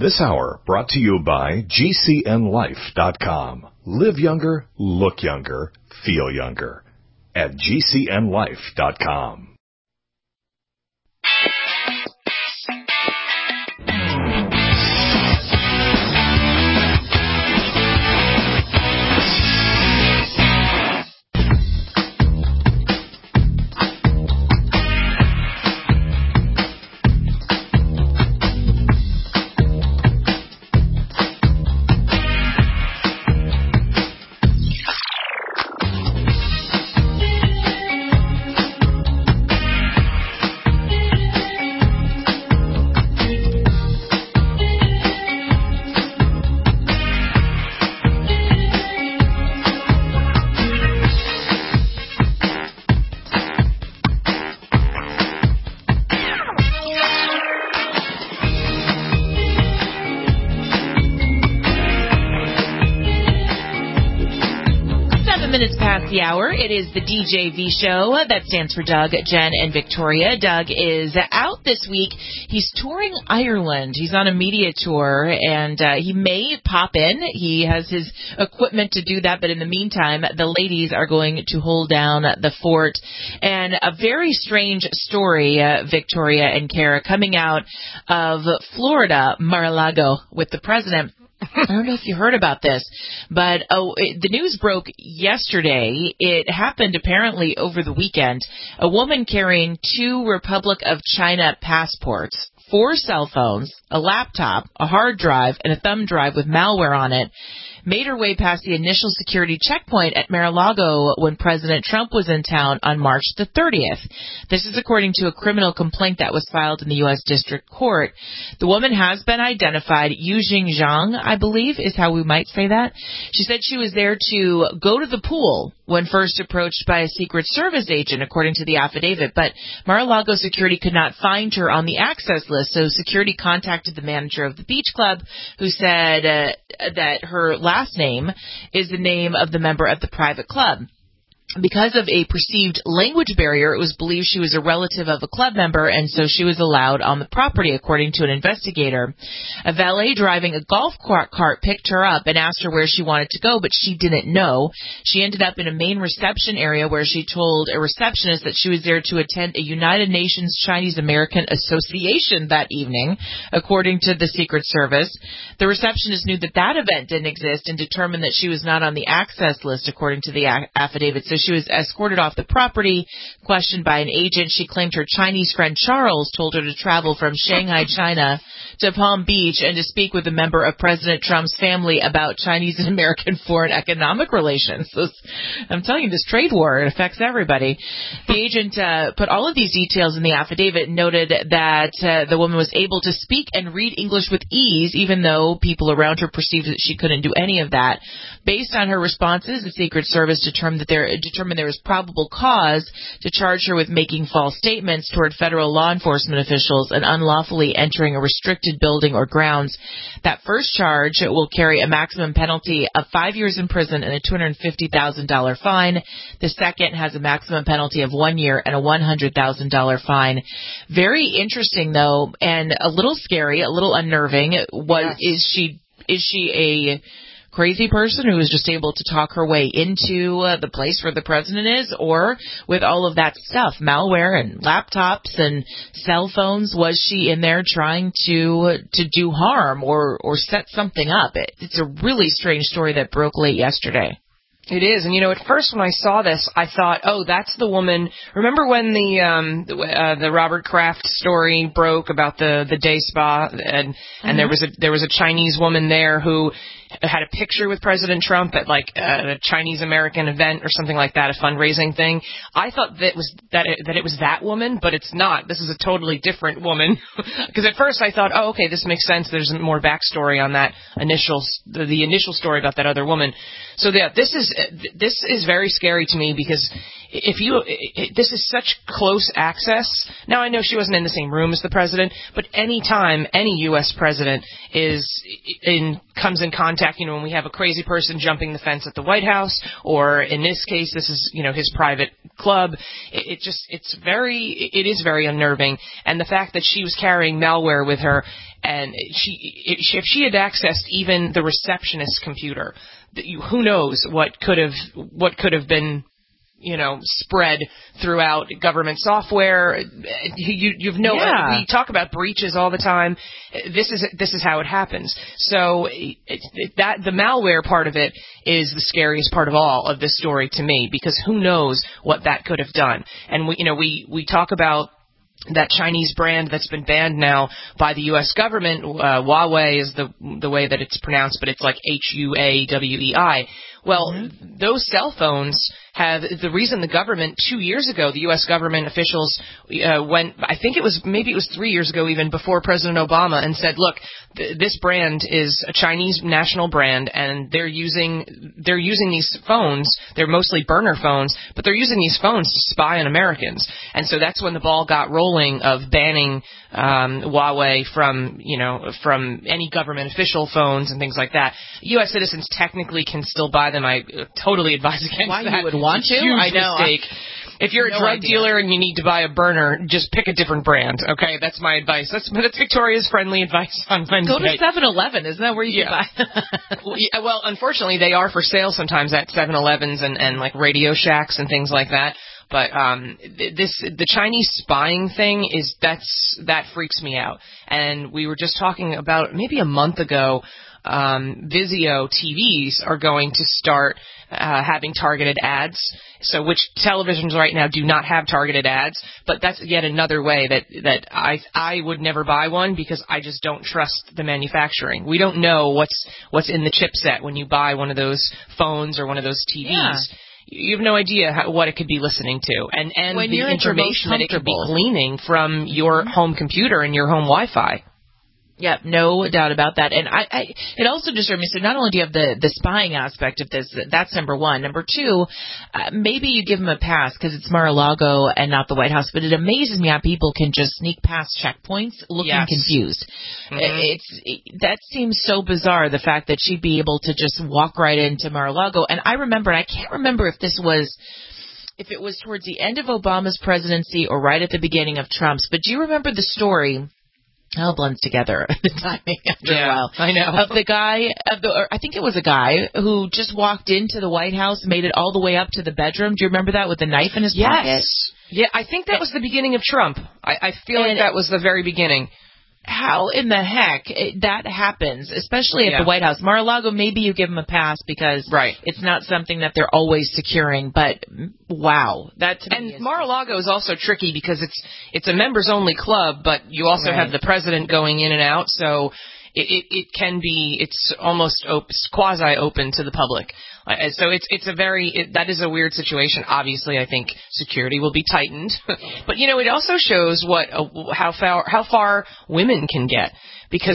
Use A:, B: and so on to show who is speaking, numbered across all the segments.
A: This hour brought to you by GCNLife.com. Live younger, look younger, feel younger at GCNLife.com.
B: The hour. It is the DJV show. That stands for Doug, Jen, and Victoria. Doug is out this week. He's touring Ireland. He's on a media tour, and he may pop in. He has his equipment to do that, but in the meantime, the ladies are going to hold down the fort. And a very strange story, Victoria and Kara, coming out of Florida, Mar-a-Lago, with the president. I don't know if you heard about this, but the news broke yesterday. It happened apparently over the weekend. A woman carrying 2 Republic of China passports, 4 cell phones, a laptop, a hard drive, and a thumb drive with malware on it made her way past the initial security checkpoint at Mar-a-Lago when President Trump was in town on March the 30th. This is according to a criminal complaint that was filed in the U.S. District Court. The woman has been identified. Yujing Zhang, I believe, is how we might say that. She said she was there to go to the pool when first approached by a Secret Service agent, according to the affidavit. But Mar-a-Lago security could not find her on the access list, so security contacted the manager of the beach club, who said that her last name is the name of the member of the private club. Because of a perceived language barrier, it was believed she was a relative of a club member, and so she was allowed on the property, according to an investigator. A valet driving a golf cart picked her up and asked her where she wanted to go, but she didn't know. She ended up in a main reception area where she told a receptionist that she was there to attend a United Nations Chinese American Association that evening, according to the Secret Service. The receptionist knew that event didn't exist and determined that she was not on the access list, according to the affidavit. So she was escorted off the property. Questioned by an agent, she claimed her Chinese friend Charles told her to travel from Shanghai, China to Palm Beach and to speak with a member of President Trump's family about Chinese and American foreign economic relations. I'm telling you, this trade war, it affects everybody. The agent put all of these details in the affidavit and noted that the woman was able to speak and read English with ease, even though people around her perceived that she couldn't do any of that. Based on her responses, the Secret Service determined there was probable cause to charge her with making false statements toward federal law enforcement officials and unlawfully entering a restricted building or grounds. That first charge will carry a maximum penalty of 5 years in prison and a $250,000 fine. The second has a maximum penalty of 1 year and a $100,000 fine. Very interesting, though, and a little scary, a little unnerving. Is she a crazy person who was just able to talk her way into the place where the president is, or with all of that stuff, malware and laptops and cell phones, was she in there trying to do harm or set something up? It's a really strange story that broke late yesterday.
C: It is, and at first when I saw this, I thought, oh, that's the woman. Remember when the Robert Kraft story broke about the day spa, and there was a Chinese woman there who had a picture with President Trump at a Chinese American event or something like that, a fundraising thing. I thought that it was that woman, but it's not. This is a totally different woman. Because at first I thought, oh, okay, this makes sense. There's more backstory on that the initial story about that other woman. So yeah, this is very scary to me, because this is such close access. Now, I know she wasn't in the same room as the president, but any time any U.S. president comes in contact, when we have a crazy person jumping the fence at the White House, or in this case, this is, his private club, it is very unnerving. And the fact that she was carrying malware with her, and if she had accessed even the receptionist's computer, who knows what could have been, spread throughout government software. We talk about breaches all the time. This is how it happens. So the malware part of it is the scariest part of all of this story to me, because who knows what that could have done. And we talk about that Chinese brand that's been banned now by the U.S. government. Huawei is the way that it's pronounced, but it's like Huawei. Well, those cell phones have the reason the government 2 years ago, the U.S. government officials went, I think it was 3 years ago, even before President Obama, and said, look, this brand is a Chinese national brand, and they're using these phones. They're mostly burner phones, but they're using these phones to spy on Americans. And so that's when the ball got rolling of banning Huawei from any government official phones and things like that. U.S. citizens technically can still buy them. I totally advise against
B: Why
C: that.
B: You would want to?
C: Huge
B: I know.
C: Mistake. If you're a drug dealer and you need to buy a burner, just pick a different brand. Okay, that's my advice. That's Victoria's friendly advice on Wednesday.
B: Go to 7-Eleven. Isn't that where you can buy?
C: Well, unfortunately, they are for sale sometimes at 7-Elevens and like Radio Shacks and things like that. But the Chinese spying thing that freaks me out. And we were just talking about maybe a month ago. Vizio TVs are going to start having targeted ads. So which televisions right now do not have targeted ads, but that's yet another way that I would never buy one, because I just don't trust the manufacturing. We don't know what's in the chipset when you buy one of those phones or one of those TVs. Yeah. You have no idea what it could be listening to, and
B: when
C: the information that it could be gleaning from your home computer and your home Wi-Fi.
B: Yeah, no doubt about that. And it also disturbed me. So not only do you have the spying aspect of this, that's number one. Number two, maybe you give them a pass because it's Mar-a-Lago and not the White House. But it amazes me how people can just sneak past checkpoints looking confused. That seems so bizarre, the fact that she'd be able to just walk right into Mar-a-Lago. And I remember, and I can't remember if it was towards the end of Obama's presidency or right at the beginning of Trump's. But do you remember the story? It all blends together the timing after a while.
C: I know.
B: Of the guy, I think it was a guy who just walked into the White House, made it all the way up to the bedroom. Do you remember that, with the knife in his pocket?
C: Yeah, I think that was the beginning of Trump. I feel like that was the very beginning. How in the heck that happens, especially at the White House? Mar-a-Lago, maybe you give them a pass because it's not something that they're always securing, but wow. And Mar-a-Lago is also tricky because it's a members-only club, but you also have the president going in and out, so it can be, it's almost quasi-open to the public. So that is a weird situation. Obviously, I think security will be tightened, but it also shows how far women can get, because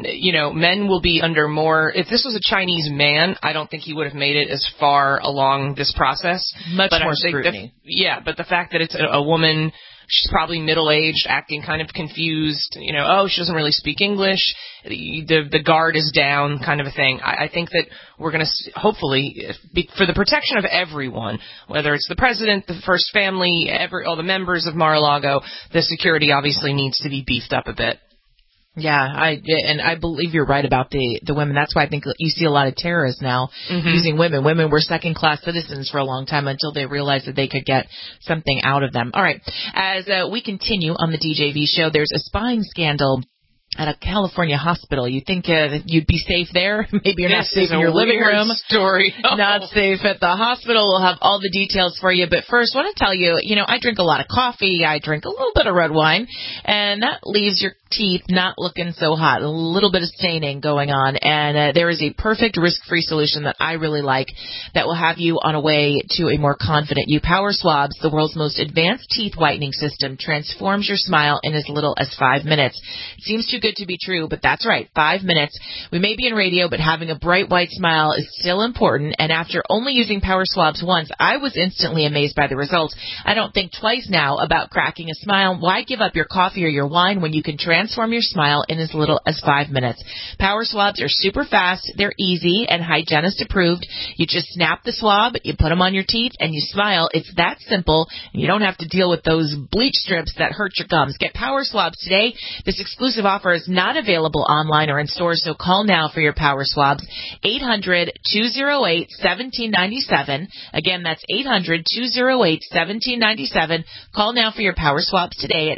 C: men will be under more. If this was a Chinese man, I don't think he would have made it as far along this process.
B: Much more scrutiny.
C: But the fact that it's a woman. She's probably middle-aged, acting kind of confused. She doesn't really speak English. The guard is down, kind of a thing. I think that we're going to, hopefully, for the protection of everyone, whether it's the president, the first family, all the members of Mar-a-Lago, the security obviously needs to be beefed up a bit.
B: Yeah, I believe you're right about the women. That's why I think you see a lot of terrorists now using women. Women were second-class citizens for a long time until they realized that they could get something out of them. All right, as we continue on the DJV show, there's a spying scandal at a California hospital. You think you'd be safe there? Maybe you're not safe in your living room.
C: Story.
B: Not safe at the hospital. We'll have all the details for you. But first, I want to tell you, I drink a lot of coffee. I drink a little bit of red wine, and that leaves your teeth not looking so hot. A little bit of staining going on. And there is a perfect risk-free solution that I really like that will have you on a way to a more confident you. Power Swabs, the world's most advanced teeth whitening system, transforms your smile in as little as 5 minutes. It seems to good to be true, but that's right, 5 minutes. We may be in radio, but having a bright white smile is still important, and after only using Power Swabs once, I was instantly amazed by the results. I don't think twice now about cracking a smile. Why give up your coffee or your wine when you can transform your smile in as little as 5 minutes? Power Swabs are super fast, they're easy, and hygienist approved. You just snap the swab, you put them on your teeth, and you smile. It's that simple, and you don't have to deal with those bleach strips that hurt your gums. Get Power Swabs today. This exclusive offer is not available online or in stores, so call now for your Power Swabs. 800-208-1797. Again, that's 800-208-1797. Call now for your Power Swabs today at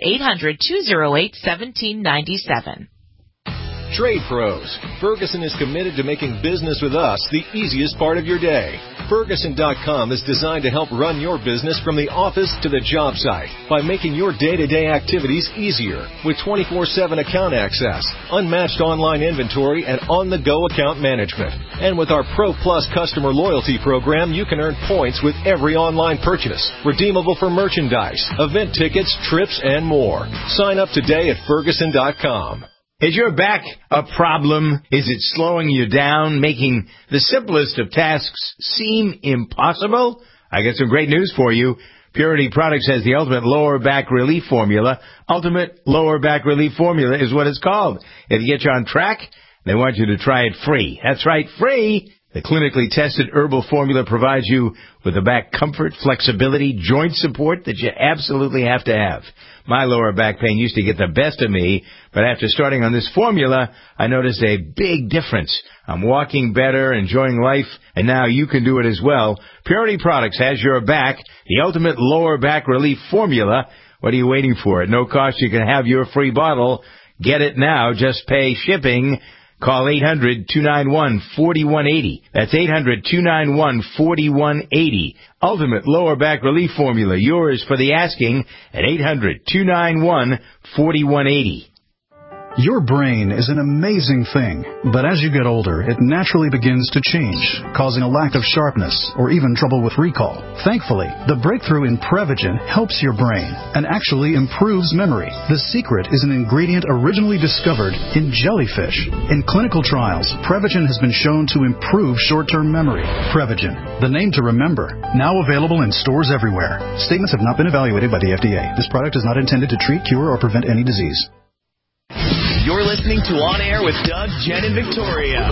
B: 800-208-1797.
D: Trade Pros. Ferguson is committed to making business with us the easiest part of your day. Ferguson.com is designed to help run your business from the office to the job site by making your day-to-day activities easier with 24/7 account access, unmatched online inventory, and on-the-go account management. And with our Pro Plus customer loyalty program, you can earn points with every online purchase, redeemable for merchandise, event tickets, trips, and more. Sign up today at Ferguson.com.
E: Is your back a problem? Is it slowing you down, making the simplest of tasks seem impossible? I got some great news for you. Purity Products has the ultimate lower back relief formula. Ultimate lower back relief formula is what it's called. If you get you on track, they want you to try it free. That's right, free. The clinically tested herbal formula provides you with the back comfort, flexibility, joint support that you absolutely have to have. My lower back pain used to get the best of me, but after starting on this formula, I noticed a big difference. I'm walking better, enjoying life, and now you can do it as well. Purity Products has your back, the ultimate lower back relief formula. What are you waiting for? At no cost, you can have your free bottle. Get it now. Just pay shipping. Call 800-291-4180. That's 800-291-4180. Ultimate lower back relief formula. Yours for the asking at 800-291-4180.
F: Your brain is an amazing thing, but as you get older, it naturally begins to change, causing a lack of sharpness or even trouble with recall. Thankfully, the breakthrough in Prevagen helps your brain and actually improves memory. The secret is an ingredient originally discovered in jellyfish. In clinical trials, Prevagen has been shown to improve short-term memory. Prevagen, the name to remember, now available in stores everywhere. Statements have not been evaluated by the FDA. This product is not intended to treat, cure, or prevent any disease.
G: You're listening to On Air with Doug, Jen, and Victoria.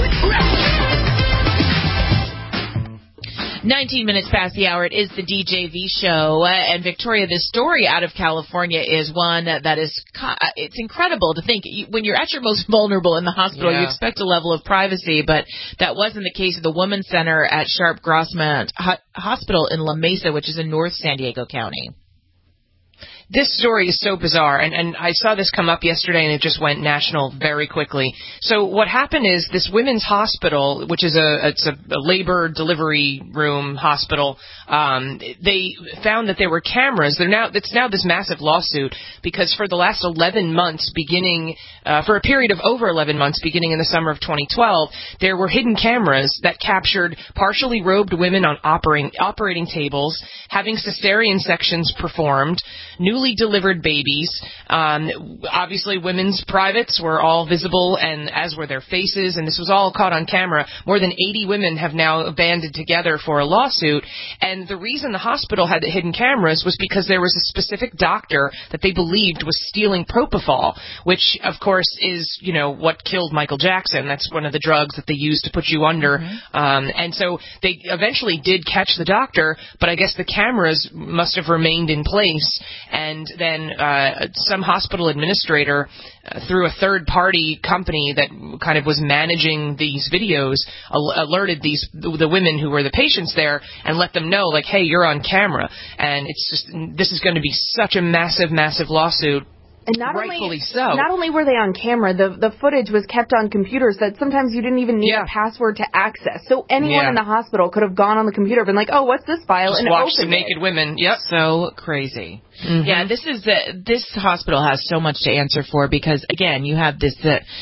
B: 19 minutes past the hour. It is the DJV show. And Victoria, this story out of California is one that is, it's incredible to think. When you're at your most vulnerable in the hospital, you expect a level of privacy, but that wasn't the case of the Women's Center at Sharp Grossmont Hospital in La Mesa, which is in North San Diego County.
C: This story is so bizarre, and I saw this come up yesterday, and it just went national very quickly. So what happened is this women's hospital, which is a labor delivery room hospital, they found that there were cameras. It's now this massive lawsuit because for the last 11 months, for a period of over 11 months, beginning in the summer of 2012, there were hidden cameras that captured partially robed women on operating tables, having cesarean sections performed, newly delivered babies. Obviously, women's privates were all visible, and as were their faces, and this was all caught on camera. More than 80 women have now banded together for a lawsuit, and the reason the hospital had the hidden cameras was because there was a specific doctor that they believed was stealing propofol, which, of course, is, what killed Michael Jackson. That's one of the drugs that they used to put you under. Mm-hmm. And so they eventually did catch the doctor, but I guess the cameras must have remained in place. And then some hospital administrator, through a third-party company that kind of was managing these videos, alerted the women who were the patients there and let them know, like, hey, you're on camera. And this is going to be such a massive, massive lawsuit.
H: And
C: rightfully so.
H: Not only were they on camera, the footage was kept on computers that sometimes you didn't even need a password to access. So anyone in the hospital could have gone on the computer and been like, oh, what's this file?
C: Just
H: and
C: watch some naked women. Yep.
B: So crazy.
C: Mm-hmm.
B: Yeah, this hospital has so much to answer for because, again, you have this...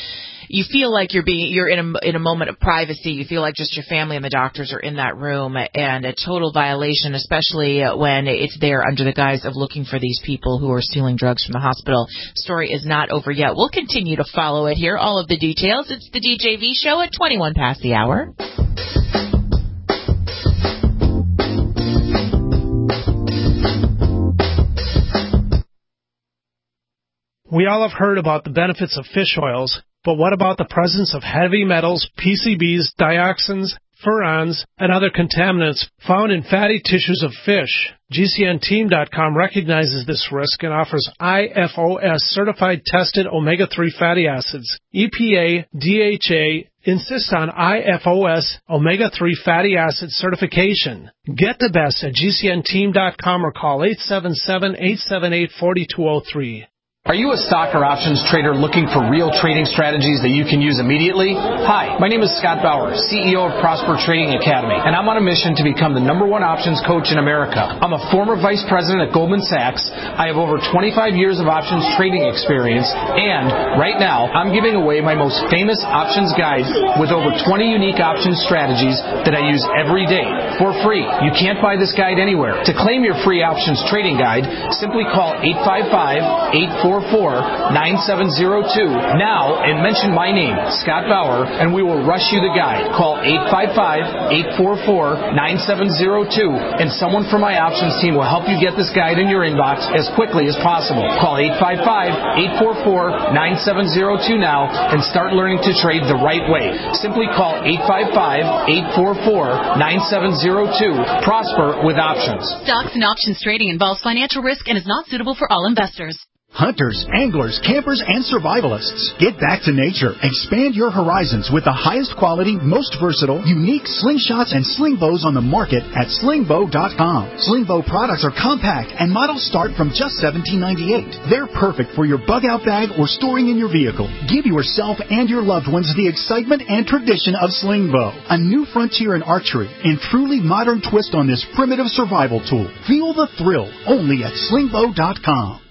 B: you feel like you're in a moment of privacy. You feel like just your family and the doctors are in that room, and a total violation, especially when it's there under the guise of looking for these people who are stealing drugs from the hospital. Story is not over yet. We'll continue to follow it here. All of the details. It's the DJV show at 21 past the hour.
I: We all have heard about the benefits of fish oils, but what about the presence of heavy metals, PCBs, dioxins, furans, and other contaminants found in fatty tissues of fish? GCNteam.com recognizes this risk and offers IFOS certified tested omega-3 fatty acids. EPA, DHA insist on IFOS omega-3 fatty acid certification. Get the best at GCNteam.com or call 877-878-4203.
J: Are you a stock or options trader looking for real trading strategies that you can use immediately? Hi, my name is Scott Bauer, CEO of Prosper Trading Academy, and I'm on a mission to become the #1 options coach in America. I'm a former vice president at Goldman Sachs. I have over 25 years of options trading experience, and right now, I'm giving away my most famous options guide with over 20 unique options strategies that I use every day for free. You can't buy this guide anywhere. To claim your free options trading guide, simply call 855-844-9702 now and mention my name, Scott Bauer, and we will rush you the guide. Call 855-844-9702 and someone from my options team will help you get this guide in your inbox as quickly as possible. Call 855-844-9702 now and start learning to trade the right way. Simply call 855-844-9702. Prosper with options.
K: Stocks and options trading involves financial risk and is not suitable for all investors.
L: Hunters, anglers, campers, and survivalists. Get back to nature. Expand your horizons with the highest quality, most versatile, unique slingshots and sling bows on the market at slingbow.com. Slingbow products are compact and models start from just $17.98. They're perfect for your bug-out bag or storing in your vehicle. Give yourself and your loved ones the excitement and tradition of Slingbow, a new frontier in archery and truly modern twist on this primitive survival tool. Feel the thrill only at slingbow.com.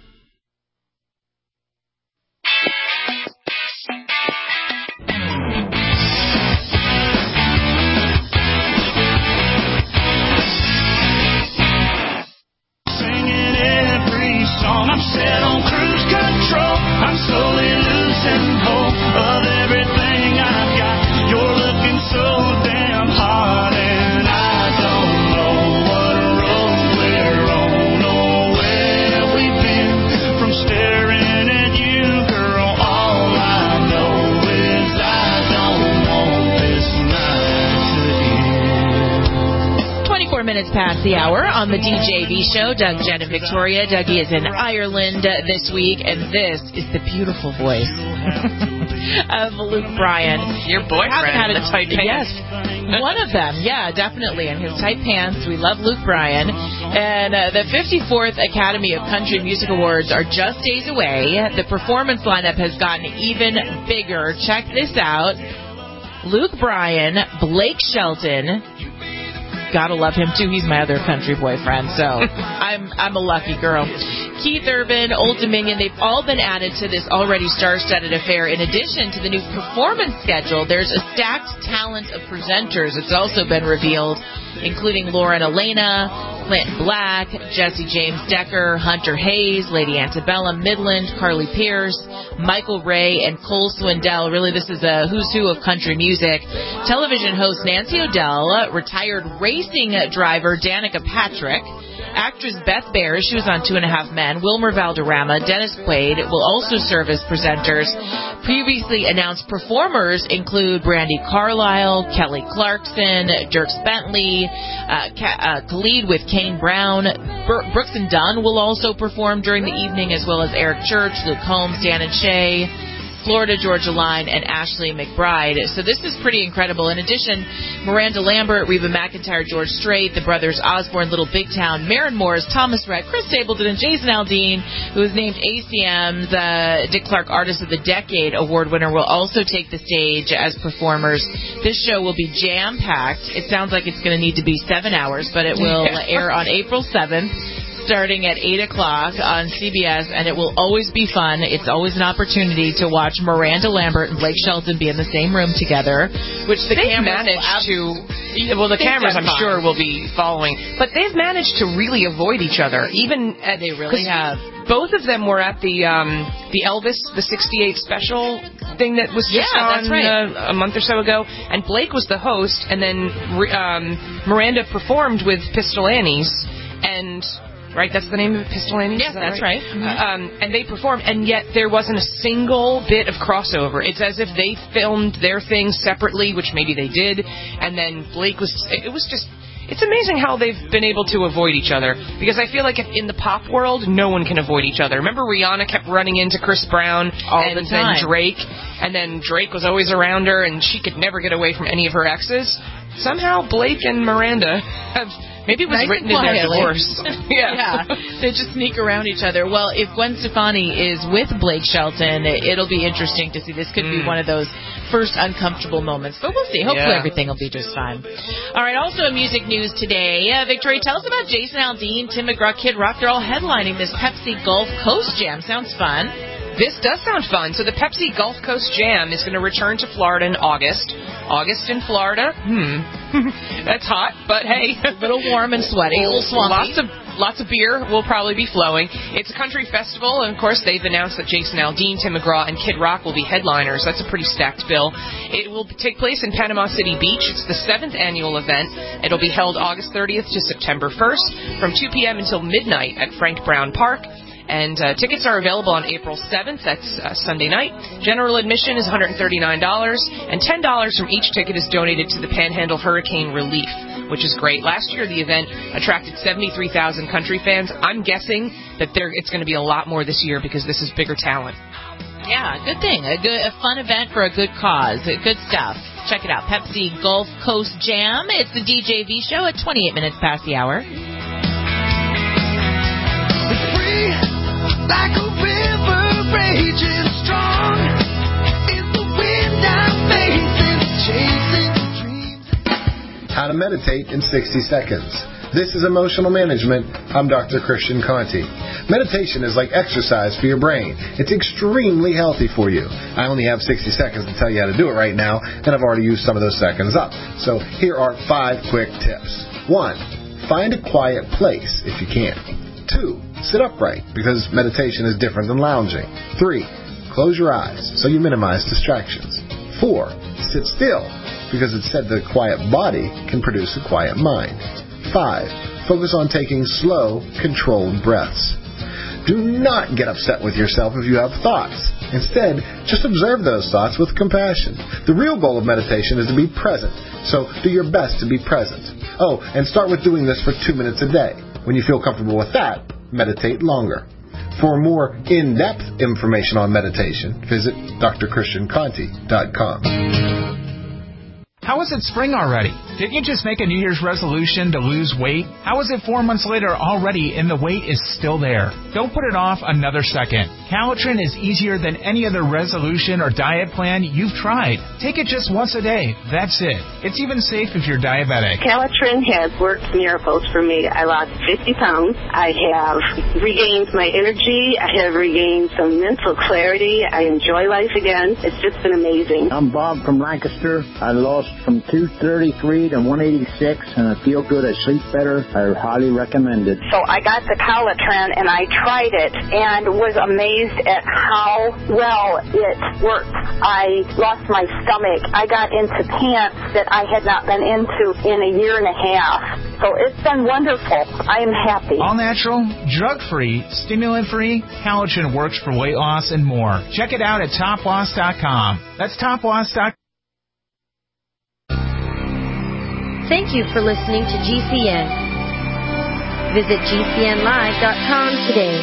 M: I'm set on cruise control. I'm slowly losing hope of everything I've got. You're looking so damn hot, and I don't know what road we're on or where we've been. From staring at you, girl, all I know is I don't want this night to end.
B: 24 minutes past the hour on the DJV show. Doug, Jen, and Victoria. Dougie is in Ireland this week, and this is the beautiful voice of Luke Bryan.
C: Your boyfriend, the tight pants.
B: Yes, one of them. Yeah, definitely. And his tight pants. We love Luke Bryan. And the 54th Academy of Country Music Awards are just days away. The performance lineup has gotten even bigger. Check this out. Luke Bryan, Blake Shelton. Gotta love him too. He's my other country boyfriend, so I'm a lucky girl. Keith Urban, Old Dominion, they've all been added to this already star-studded affair. In addition to the new performance schedule, there's a stacked talent of presenters. It's also been revealed, including Lauren Elena, Clinton Black, Jesse James Decker, Hunter Hayes, Lady Antebellum, Midland, Carly Pierce, Michael Ray, and Cole Swindell. Really, this is a who's who of country music. Television host Nancy O'Dell, retired racing driver Danica Patrick, actress Beth Bears, she was on 2.5 Men, Wilmer Valderrama, Dennis Quaid will also serve as presenters. Previously announced performers include Brandi Carlile, Kelly Clarkson, Dierks Bentley, Khalid with Kane Brown. Brooks and Dunn will also perform during the evening, as well as Eric Church, Luke Combs, Dan and Shay, Florida Georgia Line, and Ashley McBride. So this is pretty incredible. In addition, Miranda Lambert, Reba McEntire, George Strait, the brothers Osborne, Little Big Town, Maren Morris, Thomas Rhett, Chris Stapleton, and Jason Aldean, who was named ACM's Dick Clark Artist of the Decade award winner, will also take the stage as performers. This show will be jam-packed. It sounds like it's going to need to be 7 hours, but it will air on April 7th. starting at 8 o'clock on CBS, and it will always be fun. It's always an opportunity to watch Miranda Lambert and Blake Shelton be in the same room together, which the cameras managed
C: to... Well, the cameras, I'm sure, will be following. But they've managed to really avoid each other. Even
B: they really have.
C: Both of them were at the Elvis, the 68 special thing that was just on
B: that's right.
C: A month or so ago. And Blake was the host, and then Miranda performed with Pistol Annie's. And, right, that's the name of it, Pistol Annie's?
B: Yes, that's right.
C: Mm-hmm. And they performed, and yet there wasn't a single bit of crossover. It's as if they filmed their thing separately, which maybe they did, and then Blake was... It was just... It's amazing how they've been able to avoid each other, because I feel like in the pop world, no one can avoid each other. Remember Rihanna kept running into Chris Brown and then Drake, and then Drake was always around her, and she could never get away from any of her exes? Somehow Blake and Miranda have... Maybe it was written in their divorce.
B: Yeah. They just sneak around each other. Well, if Gwen Stefani is with Blake Shelton, it'll be interesting to see. This could be one of those first uncomfortable moments. But we'll see. Hopefully everything will be just fine. All right, also in music news today, Victoria, tell us about Jason Aldean, Tim McGraw, Kid Rock. They're all headlining this Pepsi Gulf Coast Jam. Sounds fun.
C: This does sound fun. So the Pepsi Gulf Coast Jam is going to return to Florida in August. August in Florida? That's hot, but hey.
B: A little warm and sweaty. A little swampy.
C: Lots of beer will probably be flowing. It's a country festival, and of course they've announced that Jason Aldean, Tim McGraw, and Kid Rock will be headliners. That's a pretty stacked bill. It will take place in Panama City Beach. It's the 7th annual event. It'll be held August 30th to September 1st from 2 p.m. until midnight at Frank Brown Park. And tickets are available on April 7th. That's Sunday night. General admission is $139, and $10 from each ticket is donated to the Panhandle Hurricane Relief, which is great. Last year, the event attracted 73,000 country fans. I'm guessing that it's going to be a lot more this year because this is bigger talent.
B: Yeah, good thing. A fun event for a good cause. Good stuff. Check it out. Pepsi Gulf Coast Jam. It's the DJ V Show at 28 minutes past the hour.
M: Like a river raging strong is the wind I'm facing, chasing dreams.
N: How to meditate in 60 seconds. This is Emotional Management. I'm Dr. Christian Conti. Meditation is like exercise for your brain. It's extremely healthy for you. I only have 60 seconds to tell you how to do it right now, and I've already used some of those seconds up. So here are 5 quick tips. 1. Find a quiet place if you can. 2. Sit upright, because meditation is different than lounging. 3. Close your eyes, so you minimize distractions. 4. Sit still, because it's said that a quiet body can produce a quiet mind. 5. Focus on taking slow, controlled breaths. Do not get upset with yourself if you have thoughts. Instead, just observe those thoughts with compassion. The real goal of meditation is to be present, so do your best to be present. Oh, and start with doing this for 2 minutes a day. When you feel comfortable with that, meditate longer. For more in-depth information on meditation, visit drchristianconti.com.
O: How is it spring already? Didn't you just make a New Year's resolution to lose weight? How is it 4 months later already and the weight is still there? Don't put it off another second. Calitrin is easier than any other resolution or diet plan you've tried. Take it just once a day. That's it. It's even safe if you're diabetic.
P: Calitrin has worked miracles for me. I lost 50 pounds. I have regained my energy. I have regained some mental clarity. I enjoy life again. It's just been amazing.
Q: I'm Bob from Lancaster. I lost from 233 to 186, and I feel good. I sleep better. I highly recommend it.
P: So I got the Calitrin, and I tried it, and was amazed at how well it worked. I lost my stomach. I got into pants that I had not been into in a year and a half. So it's been wonderful. I am happy.
O: All natural, drug-free, stimulant-free, Calitrin works for weight loss and more. Check it out at toploss.com. That's toploss.com.
R: Thank you for listening to GCN. Visit GCNlive.com today.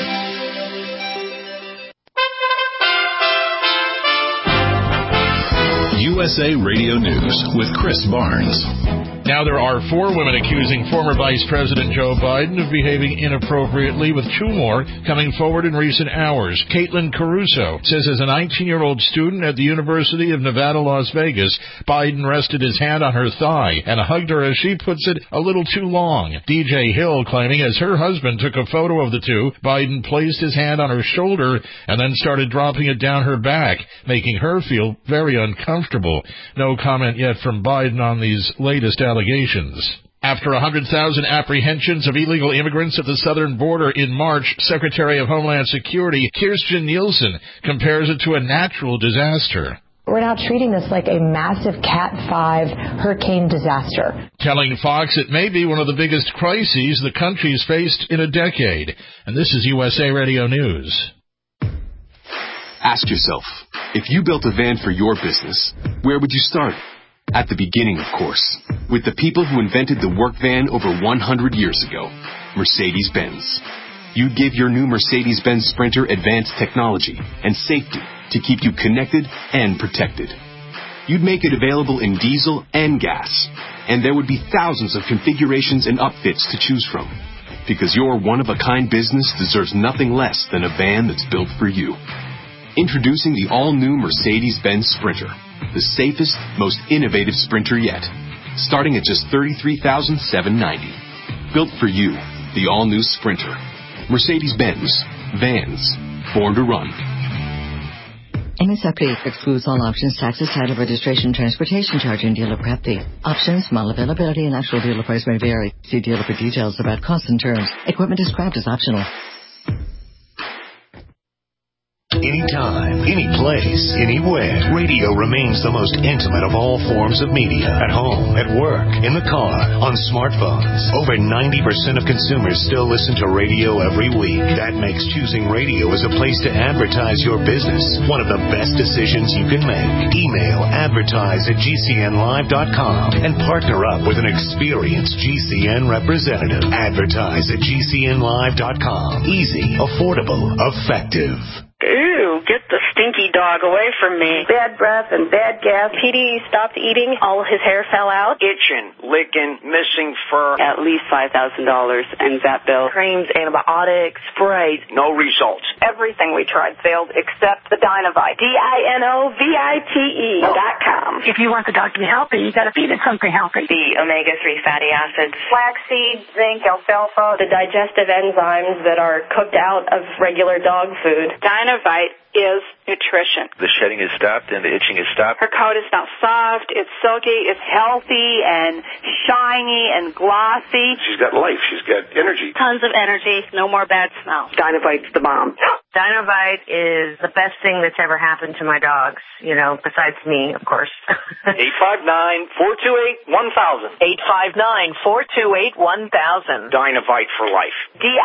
A: USA Radio News with Chris Barnes.
S: Now there are 4 women accusing former Vice President Joe Biden of behaving inappropriately, with 2 more coming forward in recent hours. Caitlin Caruso says as a 19-year-old student at the University of Nevada, Las Vegas, Biden rested his hand on her thigh and hugged her, as she puts it, a little too long. DJ Hill claiming as her husband took a photo of the two, Biden placed his hand on her shoulder and then started dropping it down her back, making her feel very uncomfortable. No comment yet from Biden on these latest allegations. After 100,000 apprehensions of illegal immigrants at the southern border in March, Secretary of Homeland Security Kirstjen Nielsen compares it to a natural disaster.
T: We're now treating this like a massive Cat 5 hurricane disaster.
S: Telling Fox it may be one of the biggest crises the country's faced in a decade. And this is USA Radio News.
U: Ask yourself, if you built a van for your business, where would you start? At the beginning, of course, with the people who invented the work van over 100 years ago, Mercedes-Benz. You'd give your new Mercedes-Benz Sprinter advanced technology and safety to keep you connected and protected. You'd make it available in diesel and gas, and there would be thousands of configurations and upfits to choose from, because your one-of-a-kind business deserves nothing less than a van that's built for you. Introducing the all-new Mercedes-Benz Sprinter, the safest, most innovative Sprinter yet, starting at just $33,790. Built for you, the all-new Sprinter. Mercedes-Benz. Vans. Born to run.
V: MSRP excludes all options, taxes, title, registration, transportation charge, and dealer prep fee. Options, model availability, and actual dealer price may vary. See dealer for details about costs and terms. Equipment described as optional.
W: Anytime, any place, anywhere. Radio remains the most intimate of all forms of media. At home, at work, in the car, on smartphones. Over 90% of consumers still listen to radio every week. That makes choosing radio as a place to advertise your business one of the best decisions you can make. Email advertise@gcnlive.com and partner up with an experienced GCN representative. Advertise@gcnlive.com. Easy, affordable, effective.
X: Ew, get the stinky dog away from me. Bad breath and bad gas. PD stopped eating. All his hair fell out.
Y: Itching, licking, missing fur.
X: At least $5,000 in vet bill. Creams, antibiotics, sprays.
Y: No results.
X: Everything we tried failed except the Dinovite. DINOVITE.com. If you want the dog to be healthy, you gotta feed it something healthy. The omega-3 fatty acids. Flaxseed, zinc, alfalfa. The digestive enzymes that are cooked out of regular dog food. Dinovite is nutrition.
Y: The shedding is stopped and the itching is stopped.
X: Her coat is now soft, it's silky, it's healthy and shiny and glossy.
Y: She's got life, she's got energy.
X: Tons of energy, no more bad smell. Dinovite's the bomb. Dinovite is the best thing that's ever happened to my dogs, you know, besides me, of course.
Y: 859-428-1000.
X: 859-428-1000.
Y: Dinovite for life.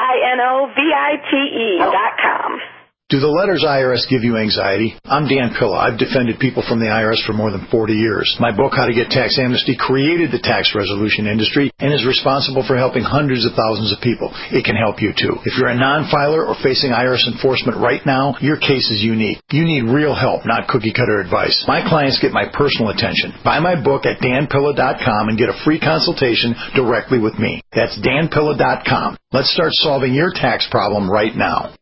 X: DINOVITE.com.
L: Do the letters IRS give you anxiety? I'm Dan Pilla. I've defended people from the IRS for more than 40 years. My book, How to Get Tax Amnesty, created the tax resolution industry and is responsible for helping hundreds of thousands of people. It can help you, too. If you're a non-filer or facing IRS enforcement right now, your case is unique. You need real help, not cookie-cutter advice. My clients get my personal attention. Buy my book at danpilla.com and get a free consultation directly with me. That's danpilla.com. Let's start solving your tax problem right now.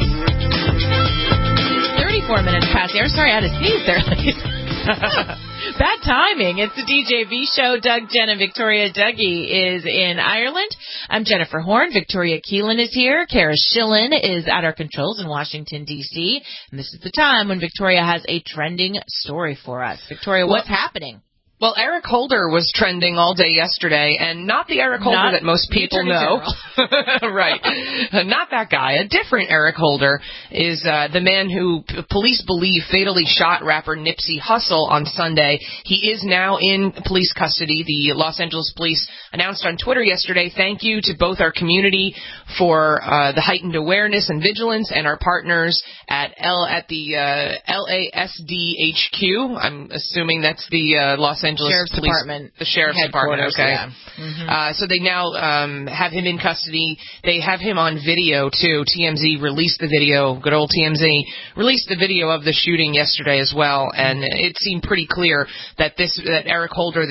B: Sorry, I had to sneeze there. Bad timing. It's the DJV show. Doug, Jen, and Victoria. Dougie is in Ireland. I'm Jennifer Horn. Victoria Keelan is here. Kara Schillen is at our controls in Washington, D.C. And this is the time when Victoria has a trending story for us. Victoria, what's happening?
C: Well, Eric Holder was trending all day yesterday, and not the Eric Holder that most people know. Right. Not that guy. A different Eric Holder is the man who police believe fatally shot rapper Nipsey Hussle on Sunday. He is now in police custody. The Los Angeles police announced on Twitter yesterday, thank you to both our community for the heightened awareness and vigilance, and our partners at the LASD HQ. I'm assuming that's the Los Angeles
B: Sheriff's
C: Police
B: Department.
C: The Sheriff's Department, okay.
B: Yeah. Mm-hmm.
C: So they now have him in custody. They have him on video, too. TMZ released the video. Good old TMZ released the video of the shooting yesterday as well, and it seemed pretty clear that Eric Holder,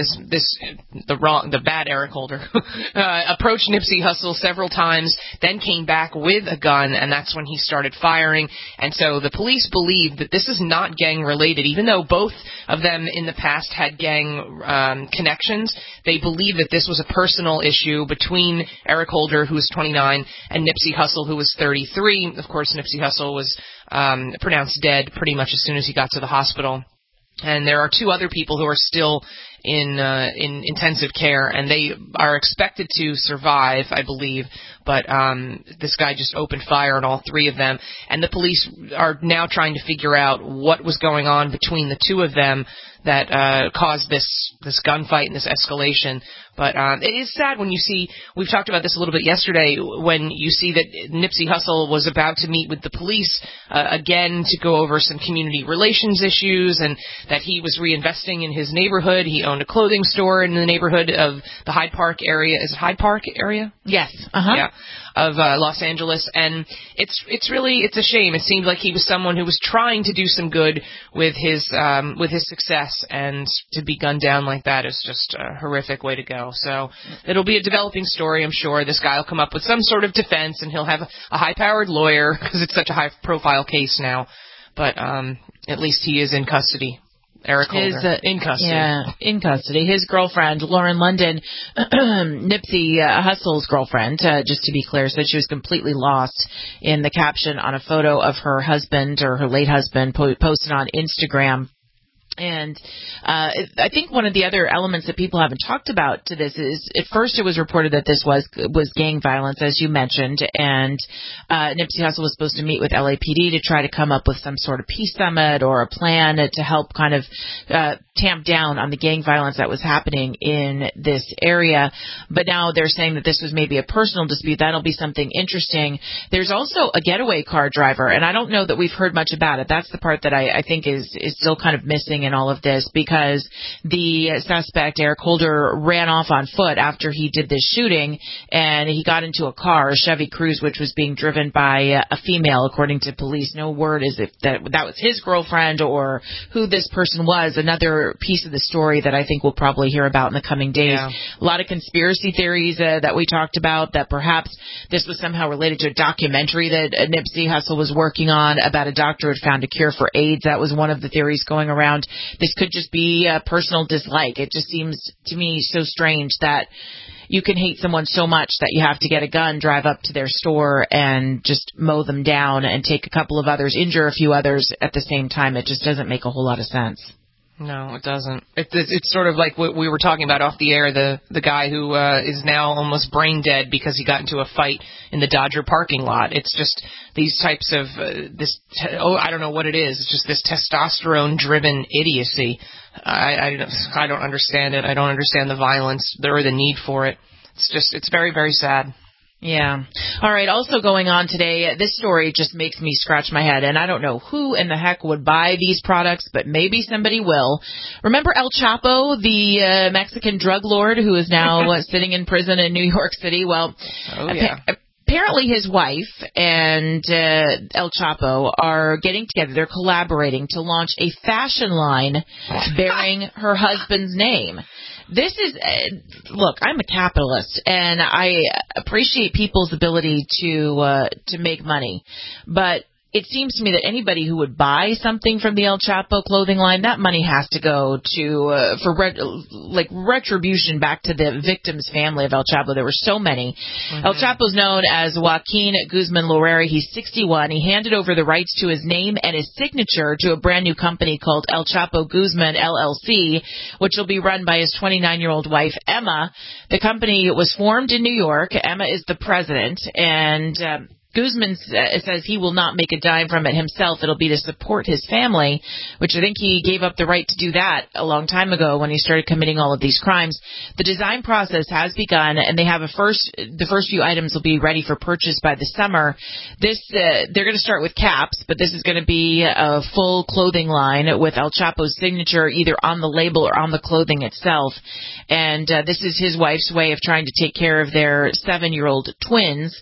C: the bad Eric Holder, approached Nipsey Hussle several times, then came back with a gun, and that's when he started firing. And so the police believe that this is not gang-related, even though both of them in the past had gang connections. They believe that this was a personal issue between Eric Holder, who was 29, and Nipsey Hussle, who was 33. Of course, Nipsey Hussle was pronounced dead pretty much as soon as he got to the hospital. And there are two other people who are still in intensive care, and they are expected to survive, I believe. But this guy just opened fire on all three of them, and the police are now trying to figure out what was going on between the two of them that caused this gunfight and this escalation. But it is sad when you see, we've talked about this a little bit yesterday, when you see that Nipsey Hussle was about to meet with the police again to go over some community relations issues, and that he was reinvesting in his neighborhood. He owned a clothing store in the neighborhood of the Hyde Park area. Is it Hyde Park area?
B: Yes. Uh-huh.
C: Yeah. Of Los Angeles, and it's a shame. It seemed like he was someone who was trying to do some good with his success, and to be gunned down like that is just a horrific way to go. So it'll be a developing story, I'm sure. This guy will come up with some sort of defense, and he'll have a high-powered lawyer because it's such a high-profile case now. But at least he is in custody. Eric Holder, in custody.
B: Yeah, in custody. His girlfriend, Lauren London, Nipsey Hussle's girlfriend, just to be clear, said she was completely lost in the caption on a photo of her husband, or her late husband, posted on Instagram. And I think one of the other elements that people haven't talked about to this is, at first it was reported that this was gang violence, as you mentioned, and Nipsey Hussle was supposed to meet with LAPD to try to come up with some sort of peace summit or a plan to help kind of tamp down on the gang violence that was happening in this area. But now they're saying that this was maybe a personal dispute. That'll be something interesting. There's also a getaway car driver, and I don't know that we've heard much about it. That's the part that I think is still kind of missing in all of this, because the suspect, Eric Holder, ran off on foot after he did this shooting, and he got into a car, a Chevy Cruze, which was being driven by a female, according to police. No word is if that was his girlfriend or who this person was. Another piece of the story that I think we'll probably hear about in the coming days.
C: Yeah.
B: A lot of conspiracy theories that we talked about, that perhaps this was somehow related to a documentary that Nipsey Hussle was working on about a doctor who had found a cure for AIDS. That was one of the theories going around. This could just be a personal dislike. It just seems to me so strange that you can hate someone so much that you have to get a gun, drive up to their store, and just mow them down and take a couple of others, injure a few others at the same time. It just doesn't make a whole lot of sense.
C: No, it doesn't. It's sort of like what we were talking about off the air, the guy who is now almost brain dead because he got into a fight in the Dodger parking lot. It's just these types of I don't know what it is. It's just this testosterone-driven idiocy. I don't understand it. I don't understand the violence or the need for it. It's very, very sad.
B: Yeah. All right. Also going on today, this story just makes me scratch my head, and I don't know who in the heck would buy these products, but maybe somebody will. Remember El Chapo, the Mexican drug lord who is now sitting in prison in New York City? Well, apparently his wife and El Chapo are getting together. They're collaborating to launch a fashion line bearing her husband's name. This is, look, I'm a capitalist, and I appreciate people's ability to make money, but it seems to me that anybody who would buy something from the El Chapo clothing line, that money has to go to for retribution back to the victim's family of El Chapo. There were so many.
C: Mm-hmm.
B: El Chapo's known as Joaquin Guzman Loreri. He's 61. He handed over the rights to his name and his signature to a brand new company called El Chapo Guzman LLC, which will be run by his 29-year-old wife, Emma. The company was formed in New York. Emma is the president, and Guzman says he will not make a dime from it himself. It'll be to support his family, which I think he gave up the right to do that a long time ago when he started committing all of these crimes. The design process has begun, and they have the first few items will be ready for purchase by the summer. They're going to start with caps, but this is going to be a full clothing line with El Chapo's signature either on the label or on the clothing itself. And this is his wife's way of trying to take care of their 7-year-old twins.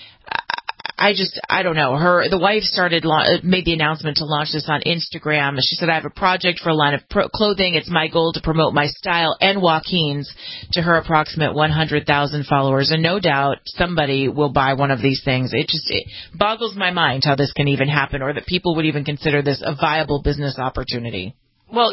B: I don't know. The wife made the announcement to launch this on Instagram. She said, I have a project for a line of clothing. It's my goal to promote my style and Joaquin's to her approximate 100,000 followers. And no doubt somebody will buy one of these things. It boggles my mind how this can even happen, or that people would even consider this a viable business opportunity.
C: Well,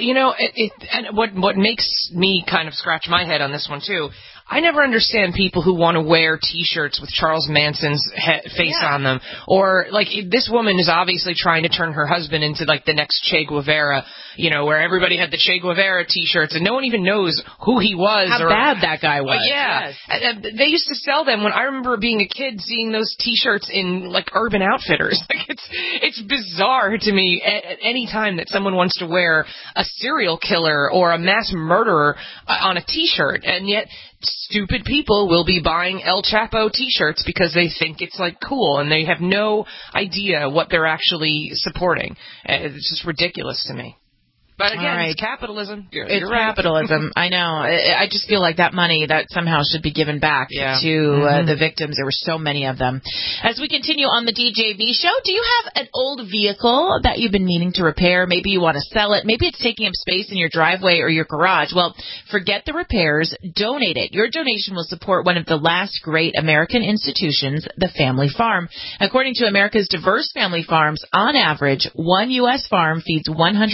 C: and what makes me kind of scratch my head on this one, too, I never understand people who want to wear T-shirts with Charles Manson's face on them. Or, this woman is obviously trying to turn her husband into, the next Che Guevara, where everybody had the Che Guevara T-shirts, and no one even knows who he was.
B: How bad that guy was.
C: Yeah. Yes. They used to sell them when I remember being a kid, seeing those T-shirts in, Urban Outfitters. It's bizarre to me at any time that someone wants to wear a serial killer or a mass murderer on a T-shirt, and yet stupid people will be buying El Chapo T-shirts because they think it's cool, and they have no idea what they're actually supporting. It's just ridiculous to me. But again, it's capitalism.
B: It's
C: right.
B: capitalism. I know. I just feel like that money that somehow should be given back to the victims. There were so many of them. As we continue on the DJV show, do you have an old vehicle that you've been meaning to repair? Maybe you want to sell it. Maybe it's taking up space in your driveway or your garage. Well, forget the repairs. Donate it. Your donation will support one of the last great American institutions, the family farm. According to America's diverse family farms, on average, one U.S. farm feeds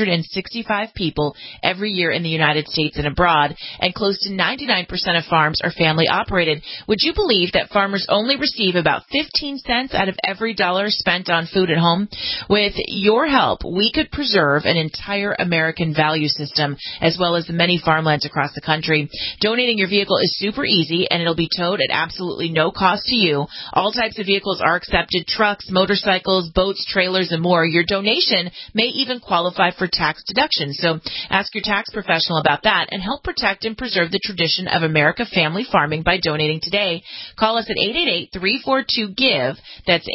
B: 165 people every year in the United States and abroad, and close to 99% of farms are family operated. Would you believe that farmers only receive about 15 cents out of every dollar spent on food at home? With your help, we could preserve an entire American value system, as well as the many farmlands across the country. Donating your vehicle is super easy, and it'll be towed at absolutely no cost to you. All types of vehicles are accepted: trucks, motorcycles, boats, trailers, and more. Your donation may even qualify for tax deduction. So ask your tax professional about that and help protect and preserve the tradition of America family farming by donating today. Call us at 888-342-GIVE. That's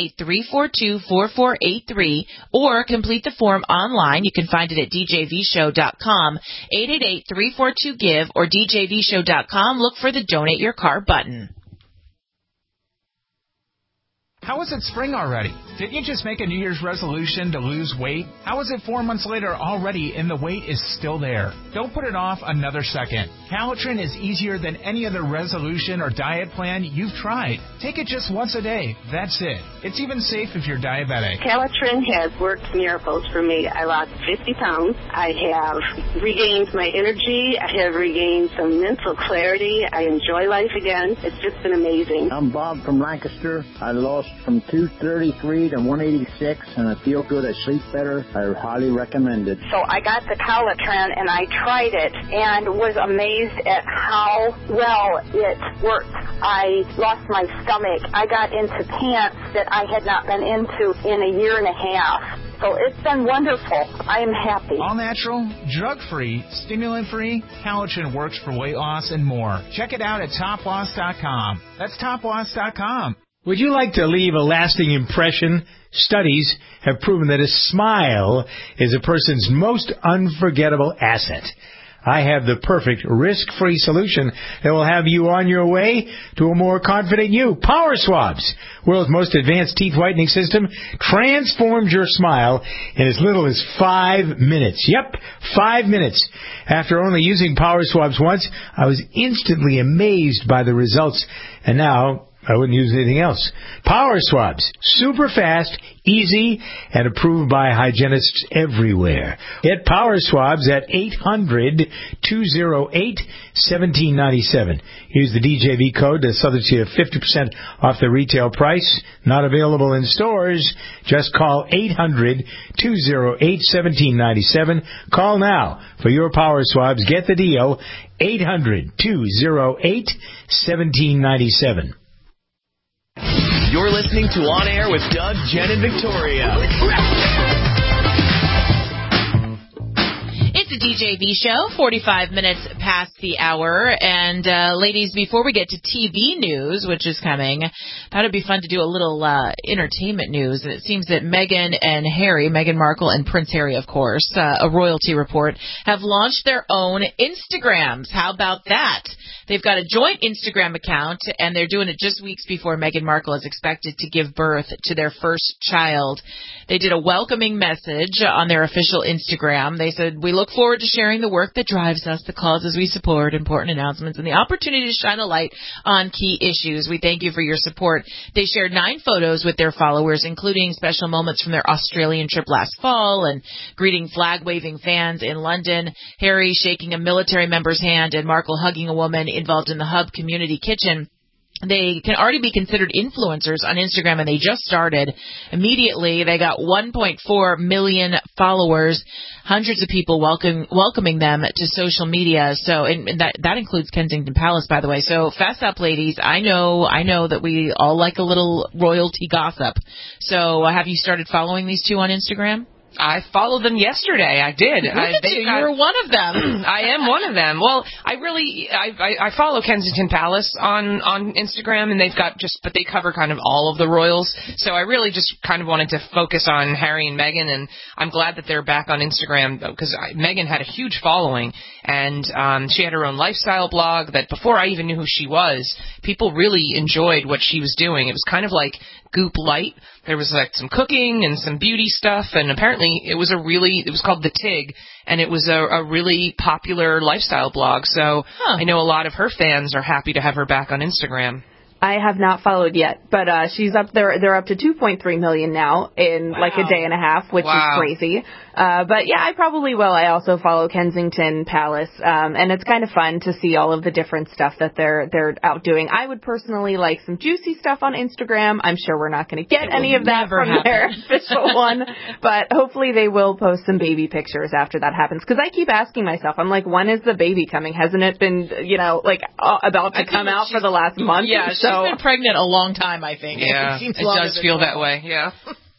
B: 888-342-4483. Or complete the form online. You can find it at djvshow.com. 888-342-GIVE or djvshow.com. Look for the Donate Your Car button.
O: How is it spring already? Didn't you just make a New Year's resolution to lose weight? How is it 4 months later already and the weight is still there? Don't put it off another second. Calitrin is easier than any other resolution or diet plan you've tried. Take it just once a day. That's it. It's even safe if you're diabetic.
X: Calitrin has worked miracles for me. I lost 50 pounds. I have regained my energy. I have regained some mental clarity. I enjoy life again. It's just been amazing.
Q: I'm Bob from Lancaster. I lost from 233 to 186, and I feel good. I sleep better. I highly recommend it.
P: So I got the Calitrin, and I tried it and was amazed at how well it worked. I lost my stomach. I got into pants that I had not been into in a year and a half. So it's been wonderful. I am happy.
O: All natural, drug-free, stimulant-free, Calitrin works for weight loss and more. Check it out at toploss.com. That's toploss.com.
D: Would you like to leave a lasting impression? Studies have proven that a smile is a person's most unforgettable asset. I have the perfect risk-free solution that will have you on your way to a more confident you. Power Swabs, world's most advanced teeth whitening system, transforms your smile in as little as 5 minutes. Yep, 5 minutes. After only using Power Swabs once, I was instantly amazed by the results. And now I wouldn't use anything else. Power Swabs. Super fast, easy, and approved by hygienists everywhere. Get Power Swabs at 800-208-1797. Use the DJV code that subjects you to 50% off the retail price. Not available in stores. Just call 800-208-1797. Call now for your Power Swabs. Get the deal. 800-208-1797.
E: You're listening to On Air with Doug, Jen, and Victoria.
B: It's a DJV show, 45 minutes past the hour. And, ladies, before we get to TV news, which is coming, thought it'd be fun to do a little entertainment news. And it seems that Meghan and Harry, Meghan Markle and Prince Harry, of course, a royalty report, have launched their own Instagrams. How about that? They've got a joint Instagram account, and they're doing it just weeks before Meghan Markle is expected to give birth to their first child. They did a welcoming message on their official Instagram. They said, "We look forward to sharing the work that drives us, the causes we support, important announcements, and the opportunity to shine a light on key issues. We thank you for your support." They shared 9 photos with their followers, including special moments from their Australian trip last fall and greeting flag-waving fans in London, Harry shaking a military member's hand, and Markle hugging a woman involved in the Hub Community Kitchen. They can already be considered influencers on Instagram, and they just started. Immediately, they got 1.4 million followers, hundreds of people welcoming them to social media. So, and that includes Kensington Palace, by the way. So, fess up, ladies. I know that we all like a little royalty gossip. So, have you started following these two on Instagram?
C: I followed them yesterday. I did.
B: You were one of them.
C: I am one of them. Well, I follow Kensington Palace on Instagram, and but they cover kind of all of the royals. So I really just kind of wanted to focus on Harry and Meghan, and I'm glad that they're back on Instagram because Meghan had a huge following, and she had her own lifestyle blog that before I even knew who she was, people really enjoyed what she was doing. It was kind of like Goop Light. There was like some cooking and some beauty stuff, and apparently it was called The Tig, and it was a really popular lifestyle blog. So I know a lot of her fans are happy to have her back on Instagram.
F: I have not followed yet, but she's up there. They're up to 2.3 million now in like a day and a half, which is crazy. But yeah, I probably will. I also follow Kensington Palace, and it's kind of fun to see all of the different stuff that they're out doing. I would personally like some juicy stuff on Instagram. I'm sure we're not going to get any of that from their official one, but hopefully they will post some baby pictures after that happens. Because I keep asking myself, I'm like, when is the baby coming? Hasn't it been, about to come out for the last month?
B: Yeah, she's been pregnant a long time, I think.
C: Yeah, it does feel that way, yeah.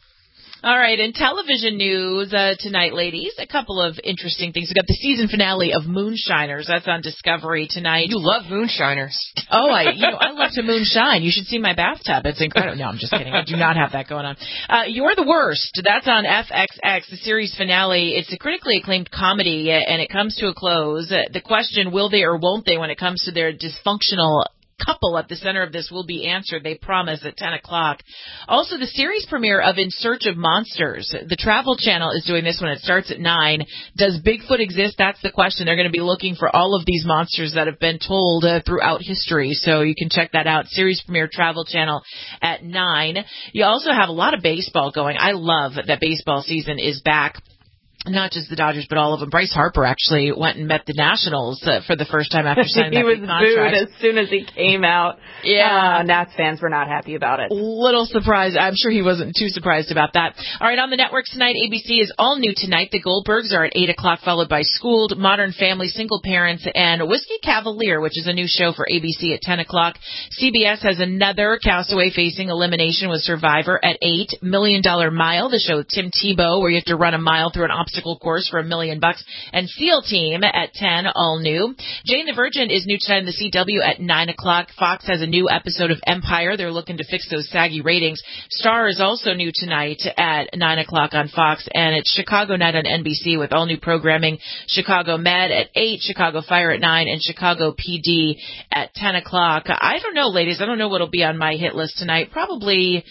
B: All right, in television news tonight, ladies, a couple of interesting things. We've got the season finale of Moonshiners. That's on Discovery tonight.
C: You love Moonshiners.
B: Oh, I love to moonshine. You should see my bathtub. It's incredible. No, I'm just kidding. I do not have that going on. You're the Worst. That's on FXX, the series finale. It's a critically acclaimed comedy, and it comes to a close. The question, will they or won't they, when it comes to their dysfunctional couple at the center of this will be answered, they promise, at 10 o'clock. Also, the series premiere of In Search of Monsters. The Travel Channel is doing this one. It starts at 9. Does Bigfoot exist? That's the question. They're going to be looking for all of these monsters that have been told throughout history, so you can check that out. Series premiere, Travel Channel at 9. You also have a lot of baseball going. I love that baseball season is back. Not just the Dodgers, but all of them. Bryce Harper actually went and met the Nationals for the first time after signing that big contract.
F: He was booed as soon as he came out.
B: Yeah.
F: Nats fans were not happy about it.
B: Little surprised. I'm sure he wasn't too surprised about that. All right, on the networks tonight, ABC is all new tonight. The Goldbergs are at 8 o'clock, followed by Schooled, Modern Family, Single Parents, and Whiskey Cavalier, which is a new show for ABC at 10 o'clock. CBS has another castaway facing elimination with Survivor at 8. $1 Million Mile, the show with Tim Tebow, where you have to run a mile through an obstacle course for $1 million, and SEAL Team at 10, all new. Jane the Virgin is new tonight in the CW at 9 o'clock. Fox has a new episode of Empire. They're looking to fix those saggy ratings. Star is also new tonight at 9 o'clock on Fox, and it's Chicago Night on NBC with all new programming. Chicago Med at 8, Chicago Fire at 9, and Chicago PD at 10 o'clock. I don't know, ladies. I don't know what'll be on my hit list tonight. Probably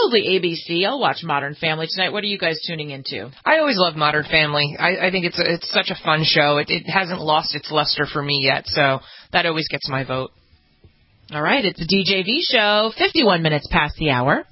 B: ABC. I'll watch Modern Family tonight. What are you guys tuning into?
C: I always love Modern Family. I think it's such a fun show. It hasn't lost its luster for me yet, so that always gets my vote.
B: All right, it's the DJV show, 51 minutes past the hour.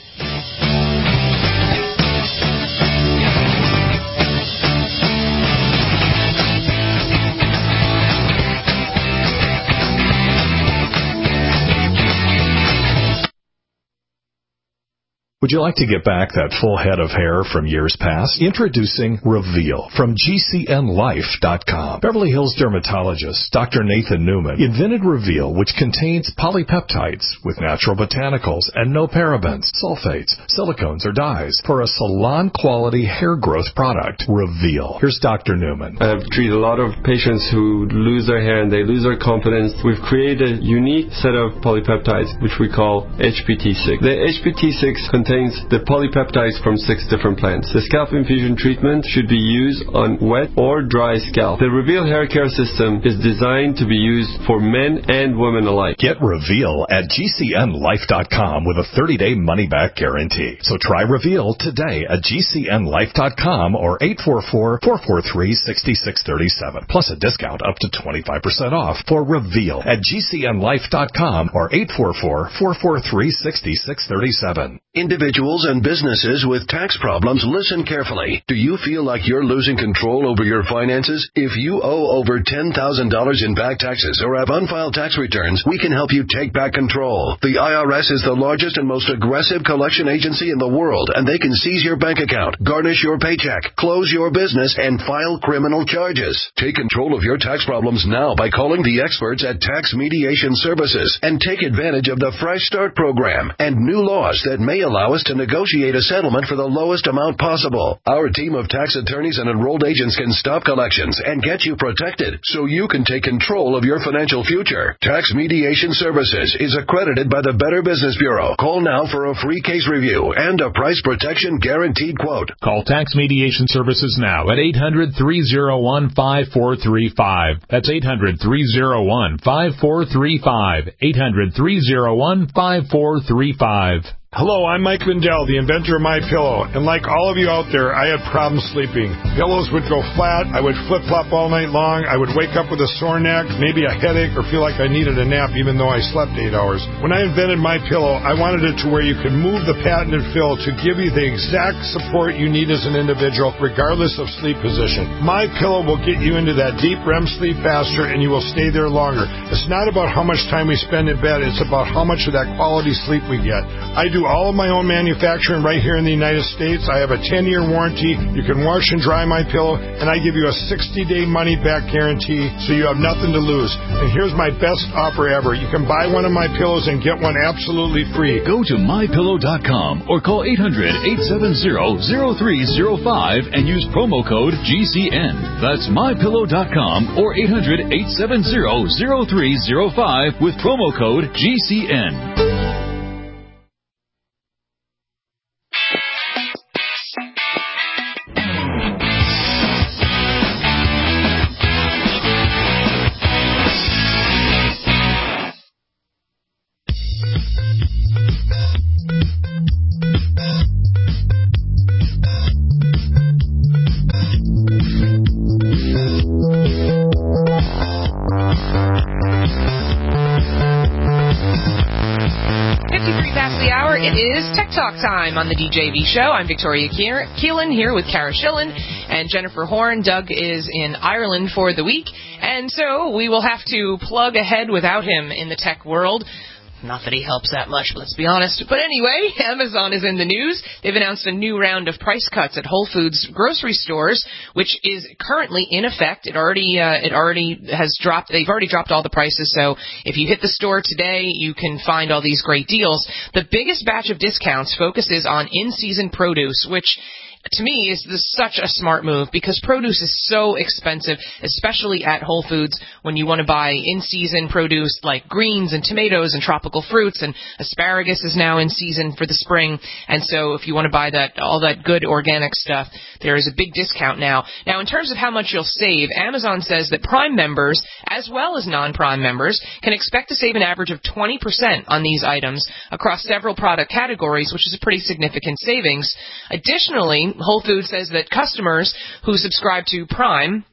A: Would you like to get back that full head of hair from years past? Introducing Reveal from GCNLife.com. Beverly Hills dermatologist Dr. Nathan Newman invented Reveal, which contains polypeptides with natural botanicals and no parabens, sulfates, silicones, or dyes for a salon-quality hair growth product. Reveal. Here's Dr. Newman.
G: I've treated a lot of patients who lose their hair and they lose their confidence. We've created a unique set of polypeptides, which we call HPT6. The HPT6 contains the polypeptides from 6 different plants. The scalp infusion treatment should be used on wet or dry scalp. The Reveal hair care system is designed to be used for men and women alike.
A: Get Reveal at GCNLife.com with a 30-day money-back guarantee. So try Reveal today at GCNLife.com or 844-443-6637. Plus a discount up to 25% off for Reveal at GCNLife.com or 844-443-6637.
H: Individuals and businesses with tax problems, listen carefully. Do you feel like you're losing control over your finances? If you owe over $10,000 in back taxes or have unfiled tax returns, we can help you take back control. The IRS is the largest and most aggressive collection agency in the world, and they can seize your bank account, garnish your paycheck, close your business, and file criminal charges. Take control of your tax problems now by calling the experts at Tax Mediation Services and take advantage of the Fresh Start program and new laws that may allow us to negotiate a settlement for the lowest amount possible. Our team of tax attorneys and enrolled agents can stop collections and get you protected so you can take control of your financial future. Tax Mediation Services is accredited by the Better Business Bureau. Call now for a free case review and a price protection guaranteed quote.
I: Call Tax Mediation Services now at 800-301-5435. That's 800-301-5435. 800-301-5435.
J: Hello, I'm Mike Lindell, the inventor of MyPillow, and like all of you out there, I had problems sleeping. Pillows would go flat, I would flip-flop all night long, I would wake up with a sore neck, maybe a headache, or feel like I needed a nap even though I slept 8 hours. When I invented MyPillow, I wanted it to where you could move the patented fill to give you the exact support you need as an individual, regardless of sleep position. MyPillow will get you into that deep REM sleep faster, and you will stay there longer. It's not about how much time we spend in bed, it's about how much of that quality sleep we get. I do all of my own manufacturing right here in the United States. I have a 10-year warranty. You can wash and dry my pillow, and I give you a 60-day money-back guarantee, so you have nothing to lose. And here's my best offer ever. You can buy one of my pillows and get one absolutely free.
K: Go to MyPillow.com or call 800-870-0305 and use promo code GCN. That's MyPillow.com or 800-870-0305 with promo code GCN.
C: Time on the DJV show. I'm Victoria Keelan here with Kara Schillen and Jennifer Horn. Doug is in Ireland for the week, and so we will have to plug ahead without him in the tech world. Not that he helps that much, let's be honest. But anyway, Amazon is in the news. They've announced a new round of price cuts at Whole Foods grocery stores, which is currently in effect. It already has dropped. They've already dropped all the prices. So if you hit the store today, you can find all these great deals. The biggest batch of discounts focuses on in-season produce, which to me is such a smart move because produce is so expensive, especially at Whole Foods when you want to buy in-season produce like greens and tomatoes and tropical fruits, and asparagus is now in season for the spring. And so if you want to buy all that good organic stuff, there is a big discount now. Now, in terms of how much you'll save, Amazon says that Prime members, as well as non-Prime members, can expect to save an average of 20% on these items across several product categories, which is a pretty significant savings. Additionally, Whole Foods says that customers who subscribe to Prime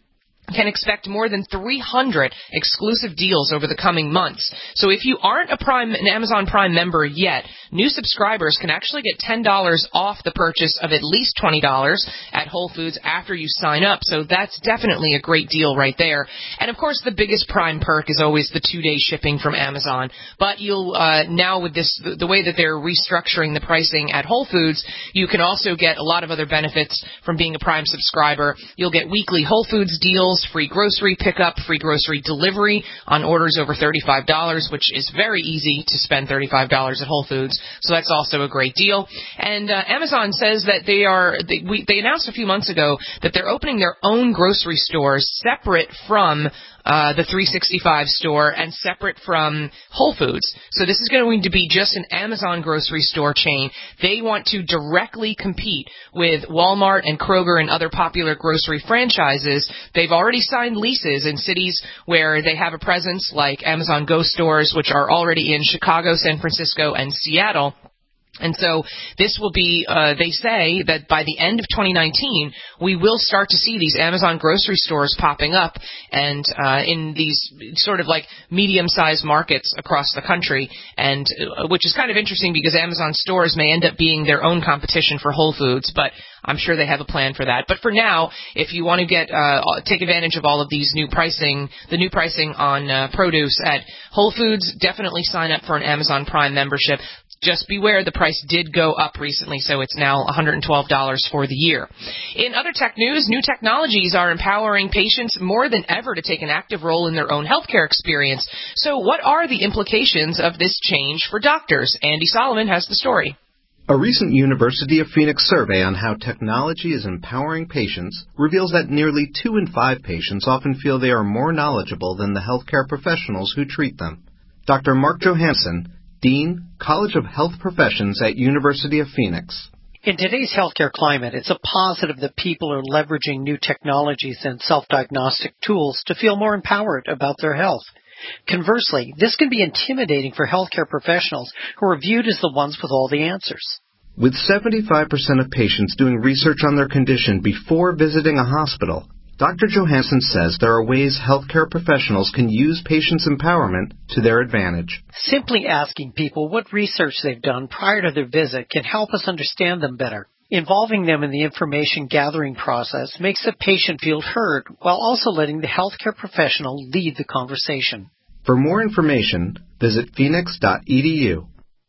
C: can expect more than 300 exclusive deals over the coming months. So if you aren't an Amazon Prime member yet, new subscribers can actually get $10 off the purchase of at least $20 at Whole Foods after you sign up. So that's definitely a great deal right there. And of course, the biggest Prime perk is always the 2-day shipping from Amazon. But you'll now with the way that they're restructuring the pricing at Whole Foods, you can also get a lot of other benefits from being a Prime subscriber. You'll get weekly Whole Foods deals, free grocery pickup, free grocery delivery on orders over $35, which is very easy to spend $35 at Whole Foods. So that's also a great deal. And Amazon says that they announced a few months ago that they're opening their own grocery stores separate from the 365 store and separate from Whole Foods. So this is going to be just an Amazon grocery store chain. They want to directly compete with Walmart and Kroger and other popular grocery franchises. They've already signed leases in cities where they have a presence, like Amazon Go stores, which are already in Chicago, San Francisco, and Seattle. And so this will be, they say that by the end of 2019, we will start to see these Amazon grocery stores popping up and in these sort of like medium-sized markets across the country, and which is kind of interesting because Amazon stores may end up being their own competition for Whole Foods, but I'm sure they have a plan for that. But for now, if you want to take advantage of all of these new pricing, the new pricing on produce at Whole Foods, definitely sign up for an Amazon Prime membership. Just beware, the price did go up recently, so it's now $112 for the year. In other tech news, new technologies are empowering patients more than ever to take an active role in their own healthcare experience. So what are the implications of this change for doctors? Andy Solomon has the story.
M: A recent University of Phoenix survey on how technology is empowering patients reveals that nearly 2 in 5 patients often feel they are more knowledgeable than the healthcare professionals who treat them. Dr. Mark Johansson, Dean, College of Health Professions at University of Phoenix.
N: In today's healthcare climate, it's a positive that people are leveraging new technologies and self-diagnostic tools to feel more empowered about their health. Conversely, this can be intimidating for healthcare professionals who are viewed as the ones with all the answers.
M: With 75% of patients doing research on their condition before visiting a hospital, Dr. Johansson says there are ways healthcare professionals can use patients' empowerment to their advantage.
N: Simply asking people what research they've done prior to their visit can help us understand them better. Involving them in the information gathering process makes the patient feel heard while also letting the healthcare professional lead the conversation.
M: For more information, visit phoenix.edu.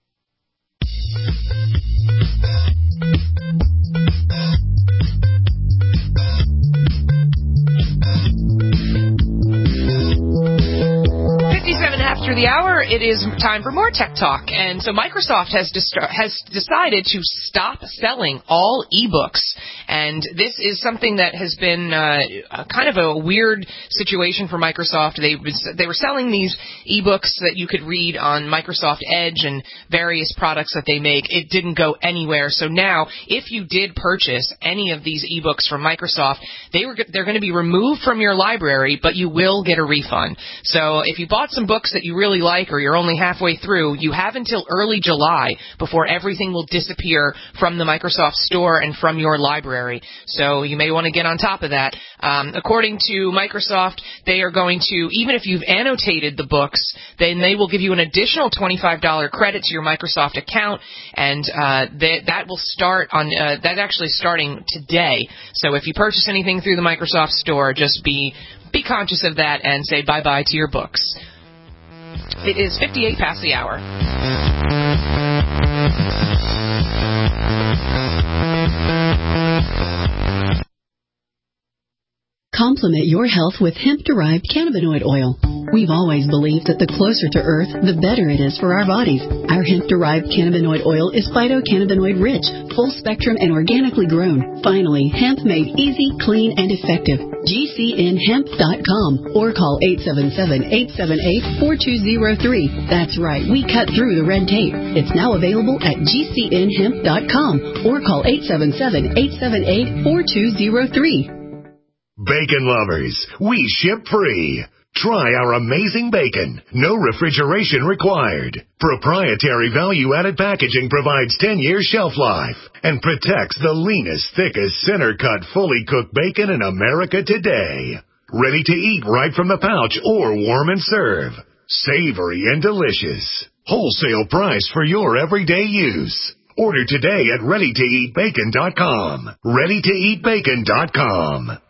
C: After the hour, it is time for more Tech Talk. And so Microsoft has decided to stop selling all ebooks. And this is something that has been kind of a weird situation for Microsoft. They were selling these ebooks that you could read on Microsoft Edge and various products that they make. It didn't go anywhere. So now, if you did purchase any of these ebooks from Microsoft, they're going to be removed from your library, but you will get a refund. So if you bought some books that you really like or you're only halfway through, you have until early July before everything will disappear from the Microsoft Store and from your library. So you may want to get on top of that. According to Microsoft, they are going to, even if you've annotated the books, then they will give you an additional $25 credit to your Microsoft account, and that will start on, that's actually starting today. So if you purchase anything through the Microsoft Store, just be conscious of that and say bye-bye to your books. It is 58 past the hour.
R: Complement your health with hemp-derived cannabinoid oil. We've always believed that the closer to Earth, the better it is for our bodies. Our hemp-derived cannabinoid oil is phytocannabinoid-rich, full-spectrum, and organically grown. Finally, hemp made easy, clean, and effective. GCNhemp.com or call 877-878-4203. That's right, we cut through the red tape. It's now available at GCNhemp.com or call 877-878-4203.
W: Bacon lovers, we ship free. Try our amazing bacon. No refrigeration required. Proprietary value-added packaging provides 10 years shelf life and protects the leanest, thickest, center-cut, fully cooked bacon in America today.
S: Ready to eat right from the pouch or warm and serve. Savory and delicious. Wholesale price for your everyday use. Order today at ReadyToEatBacon.com. ReadyToEatBacon.com.